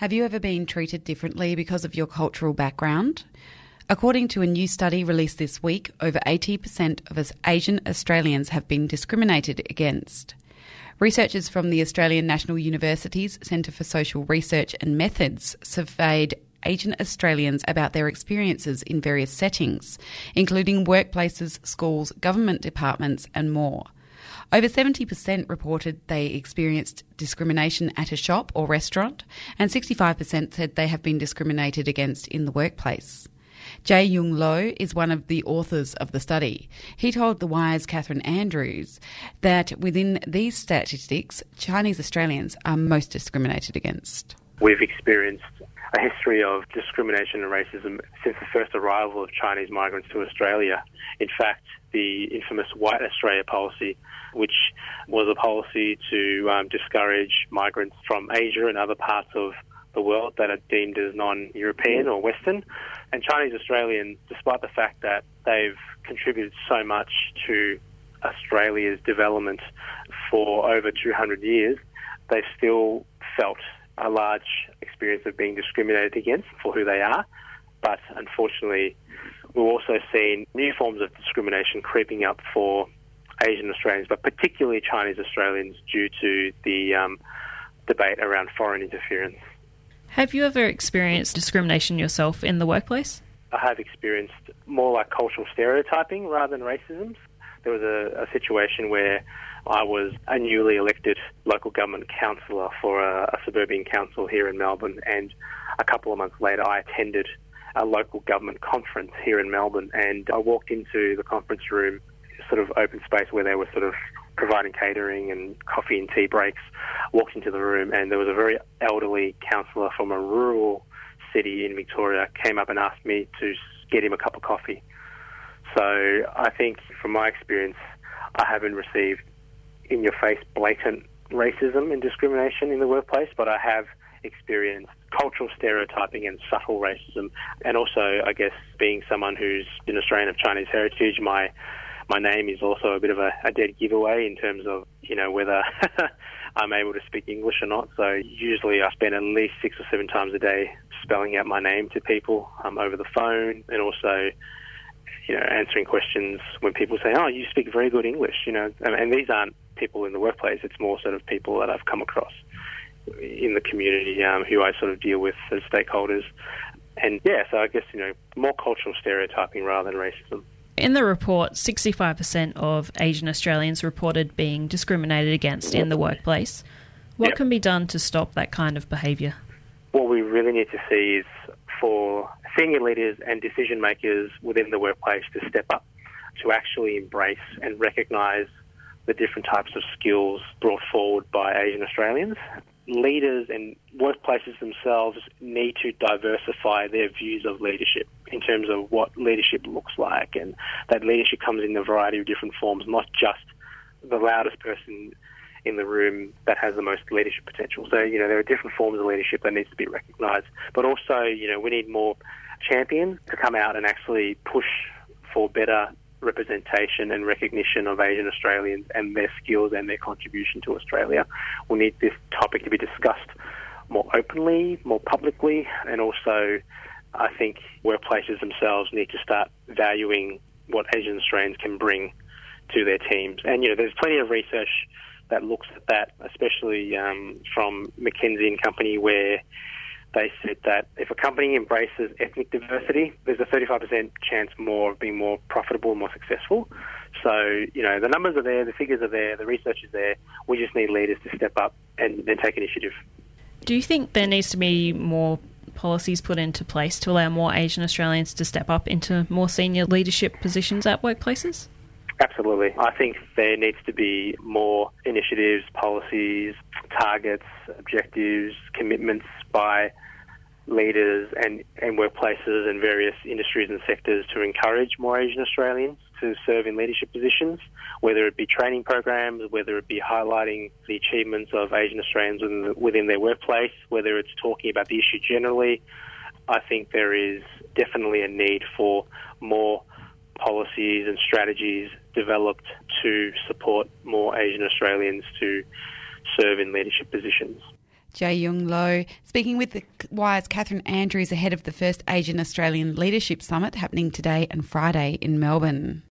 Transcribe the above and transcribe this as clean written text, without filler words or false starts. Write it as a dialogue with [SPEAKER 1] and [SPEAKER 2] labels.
[SPEAKER 1] Have you ever been treated differently because of your cultural background? According to a new study released this week, over 80% of us Asian Australians have been discriminated against. Researchers from the Australian National University's Centre for Social Research and Methods surveyed Asian Australians about their experiences in various settings, including workplaces, schools, government departments and more. Over 70% reported they experienced discrimination at a shop or restaurant, and 65% said they have been discriminated against in the workplace. Jae Young Lo is one of the authors of the study. He told The Wire's Catherine Andrews that within these statistics, Chinese Australians are most discriminated against.
[SPEAKER 2] We've experienced a history of discrimination and racism since the first arrival of Chinese migrants to Australia. In fact, the infamous White Australia policy, which was a policy to discourage migrants from Asia and other parts of the world that are deemed as non-European or Western. And Chinese Australians, despite the fact that they've contributed so much to Australia's development for over 200 years, they've still felt a large experience of being discriminated against for who they are. But unfortunately, we've also seen new forms of discrimination creeping up for Asian Australians, but particularly Chinese Australians, due to the debate around foreign interference.
[SPEAKER 3] Have you ever experienced discrimination yourself in the workplace?
[SPEAKER 2] I have experienced more like cultural stereotyping rather than racism. There was a situation where I was a newly elected local government councillor for a suburban council here in Melbourne, and a couple of months later I attended a local government conference here in Melbourne, and I walked into the conference room, sort of open space where they were sort of providing catering and coffee and tea breaks. Walked into the room and there was a very elderly councillor from a rural city in Victoria came up and asked me to get him a cup of coffee. So I think from my experience, I haven't received in-your-face blatant racism and discrimination in the workplace, but I have experienced cultural stereotyping and subtle racism. And also, I guess, being someone who's an Australian of Chinese heritage, my name is also a bit of a dead giveaway in terms of, whether I'm able to speak English or not. So usually I spend at least 6 or 7 times a day spelling out my name to people over the phone, and also, answering questions when people say, "Oh, you speak very good English," and these aren't people in the workplace. It's more sort of people that I've come across in the community who I sort of deal with as stakeholders. And so I guess, more cultural stereotyping rather than racism.
[SPEAKER 3] In the report, 65% of Asian Australians reported being discriminated against in the workplace. What can be done to stop that kind of behaviour?
[SPEAKER 2] What we really need to see is for senior leaders and decision makers within the workplace to step up, to actually embrace and recognise the different types of skills brought forward by Asian Australians. Leaders and workplaces themselves need to diversify their views of leadership in terms of what leadership looks like, and that leadership comes in a variety of different forms, not just the loudest person in the room that has the most leadership potential. So, there are different forms of leadership that needs to be recognised. But also, we need more champions to come out and actually push for better representation and recognition of Asian Australians and their skills and their contribution to Australia. We need this topic to be discussed more openly, more publicly, and also I think workplaces themselves need to start valuing what Asian Australians can bring to their teams. And, there's plenty of research that looks at that, especially from McKinsey and Company, where they said that if a company embraces ethnic diversity, there's a 35% chance more of being more profitable and more successful. So, the numbers are there, the figures are there, the research is there. We just need leaders to step up and take initiative.
[SPEAKER 3] Do you think there needs to be more policies put into place to allow more Asian Australians to step up into more senior leadership positions at workplaces?
[SPEAKER 2] Absolutely. I think there needs to be more initiatives, policies, targets, objectives, commitments by leaders and workplaces and various industries and sectors to encourage more Asian Australians to serve in leadership positions, whether it be training programs, whether it be highlighting the achievements of Asian Australians within their workplace, whether it's talking about the issue generally. I think there is definitely a need for more policies and strategies developed to support more Asian Australians to serve in leadership positions.
[SPEAKER 1] Jae Young Lo speaking with the Wire's Catherine Andrews ahead of the first Asian Australian Leadership Summit happening today and Friday in Melbourne.